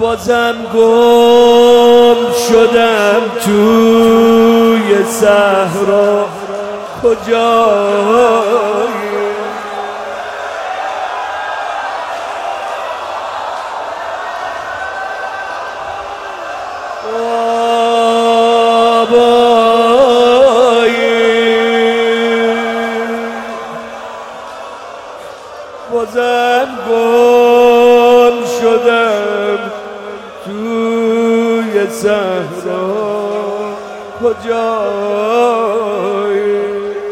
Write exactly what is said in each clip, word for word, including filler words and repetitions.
بازم گم شدم توی صحرا، کجایی؟ بازم گم شدم توی صحرا، کجایی؟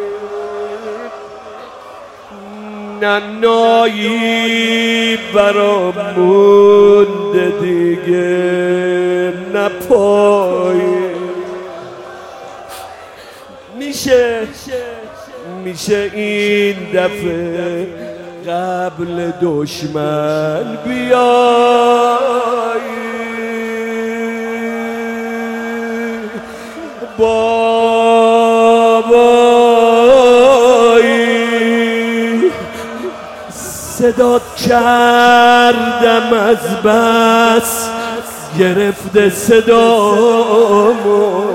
نه نایی برام مونده دیگه، نه پایی. میشه میشه این دفعه قبل دشمن بیایی؟ بابایی صدات کردم از بس گرفته صدامو،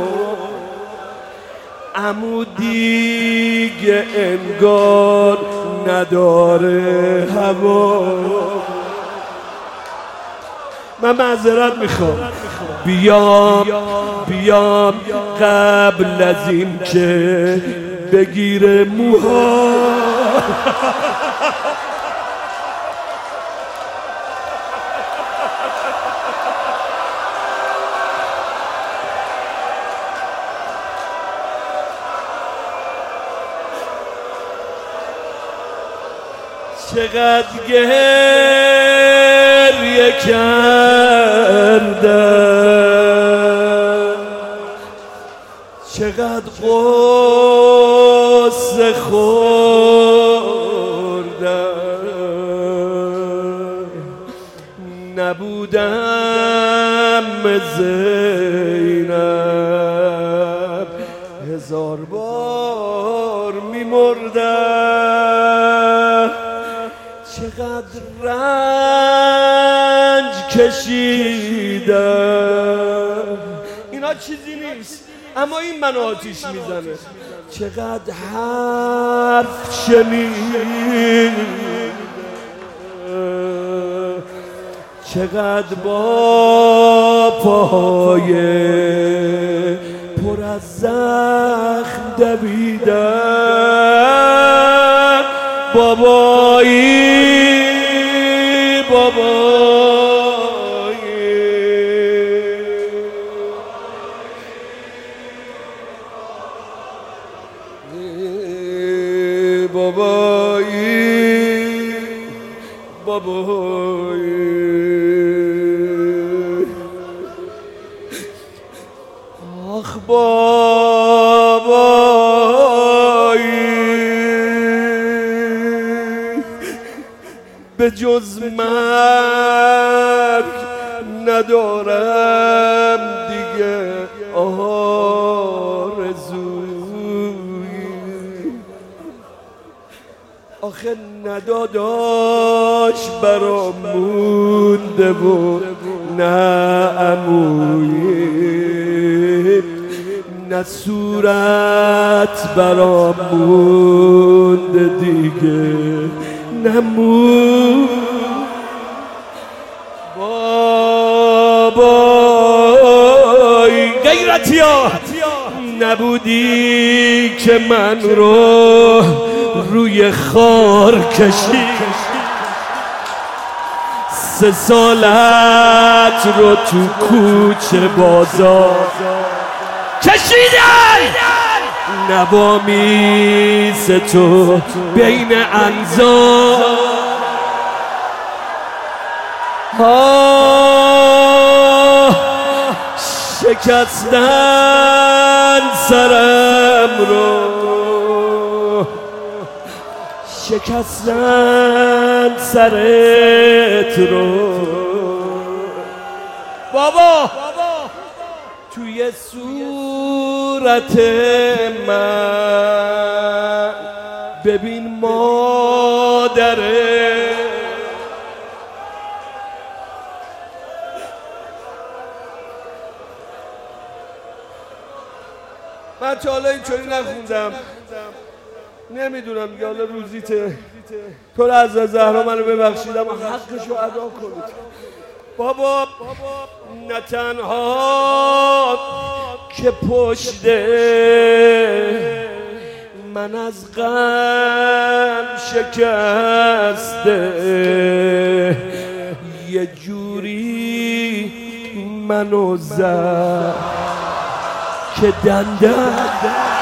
عمو دیگه انگار نداره هوا. من معذرت میخوام، بیام بیام قبل از این که بگیره موها. چقدر گریه کردم، چقدر غصه خوردم، نبودم زینب هزار بار میمردم. چقدر رنج کشیدم، اینا چیزی نیست اما این منو آتیش میزنه. چقدر حرف شنیدم، چقدر با پاهای پر از زخم دویدم. بابایی بابایی بابایی بابایی آخ بابایی به جز مرگ ندارم دیگه آرزویی. آخه نداداش برام مونده و نه عمویی، نه صورت برام مونده دیگه، نه مو. بابای غیرتی ها نبودی که من رو روی خار کشید، سه سالت رو تو کوچه بازار کشیدن، نوامیس تو بین انزار. آه شکستن سرم رو، شکستن سرت رو بابا، توی صورت من ببین مادره، من تا حالا اینطوری نخوندم، نمیدونم دیگه، حالا روزیته. تو از زهرا منو ببخشید اما حقشو ادا کنید. بابا نه تنها که پشته من از غم شکسته، یه جوری منو زد که دندان